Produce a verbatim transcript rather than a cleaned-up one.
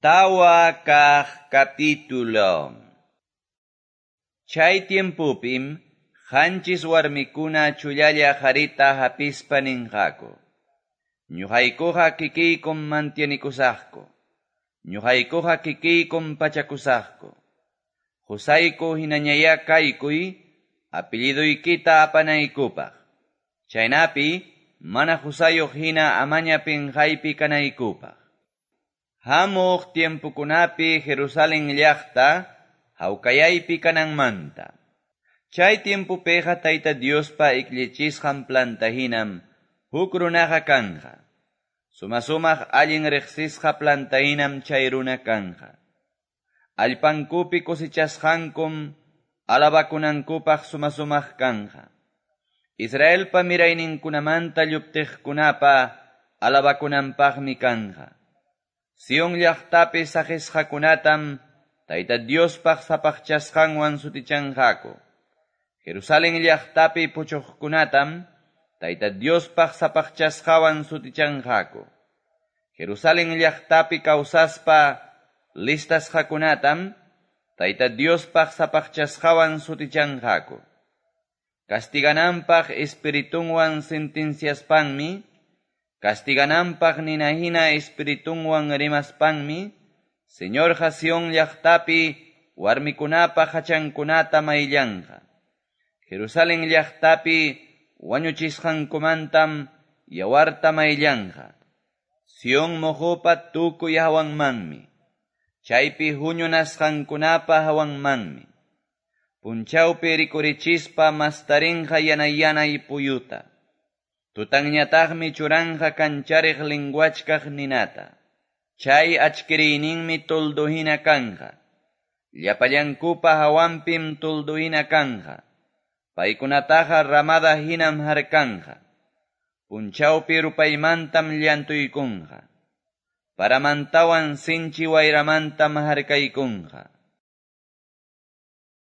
Tawa kaq capítulo. Chay tiempupim qanchis warmikuna chullalla qarita hapispa ninqaku. Ñuqaykuqa kikiykum mantianikusaqku. Ñuqaykuqa kikiykum pachakusaqku. Qusayku hinañaya kaykuy apelliduykita apanaykupaq. Chaynapi mana qusayuq hina amaña pinqaypi kanaykupaq. Hamuq tiempukunapi Jerusalén llaqta hawkayaypi kananmanta. Chay tiempupiqa Tayta Diospa ikllichisqan planta hinam huk runaqa kanqa. Suma-sumaq allin riqsisqa planta hinam chay runa kanqa. Allpankupi kusichasqankum alabakunankupaq suma-sumaq kanqa. Israelpa mirayninkunamanta lluptiqkunapa alabakunanpaqmi kanqa. Sion llaqtapi saqisqakunatam Tayta Diospaq sapaqchasqanwan sutichanqaku. Jerusalén llaqtapi puchuqkunatam Tayta Diospaq sapaqchasqawan sutichanqaku. Jerusalén llaqtapi kawsaspa listasqakunatam Tayta Diospaq sapaqchasqawan sutichanqaku. Castigananpaq espiritunwan sentenciaspanmi, castigananpaq ninahina espiritunwan rimaspanmi, Señor Sion llaqtapi warmikunapa hachankunata mayllanqa. Jerusalén llaqtapi wañuchisqankumantam yawarta mayllanqa. Sion mohupa tukuy hawanmanmi. Chaypi huñunasqankunapa hawanmanmi. Punchawpi rikurichispa mastarinqa yanay yanay puyuta. Tutanñataqmi churanqa kanchariq linguachkaq ninata. Chay achkiriyninmi tulduhina kanqa. Llapallankupa hawanpim tulduhina kanqa. Paykunataqa ramada hinam harkanqa. Punchawpi rupaymantam llantuykunqa. Paramantawan sinchi wayramantam harkaykunqa.